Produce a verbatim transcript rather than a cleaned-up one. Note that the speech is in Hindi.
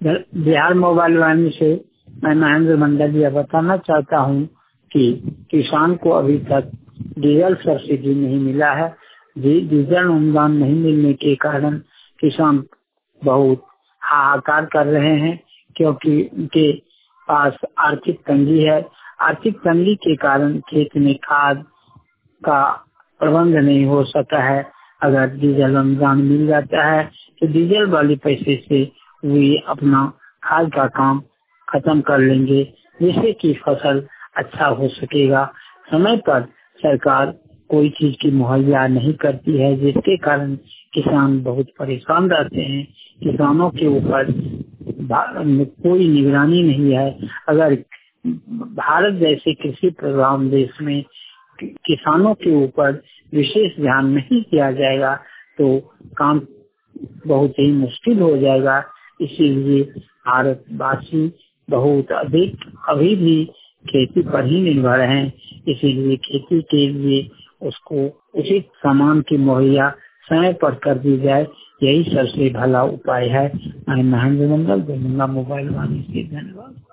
बिहार मोबाइल वाणी से मैं महेंद्र मंडल यह बताना चाहता हूँ कि किसान को अभी तक डीजल सब्सिडी नहीं मिला है। डीजल अनुदान नहीं मिलने के कारण किसान बहुत हाहाकार कर रहे हैं, क्योंकि उनके पास आर्थिक तंगी है। आर्थिक तंगी के कारण खेत में खाद का प्रबंध नहीं हो सका है। अगर डीजल अनुदान मिल जाता है तो डीजल वाले पैसे से वे अपना खाद का काम खत्म कर लेंगे, जिससे कि फसल अच्छा हो सकेगा। समय पर सरकार कोई चीज की मुहैया नहीं करती है, जिसके कारण किसान बहुत परेशान रहते हैं। किसानों के ऊपर कोई निगरानी नहीं है। अगर भारत जैसे कृषि प्रधान देश में किसानों के ऊपर विशेष ध्यान नहीं किया जाएगा तो काम बहुत ही मुश्किल हो जाएगा। इसीलिए भारतवासी बहुत अधिक अभी भी खेती पर ही निर्भर हैं। इसीलिए खेती के लिए उसको उचित सामान की मुहैया समय पर कर दी जाए, यही सबसे भला उपाय है। मैं महेंद्र मंडल, दरभंगा मोबाइल वाणी से। धन्यवाद।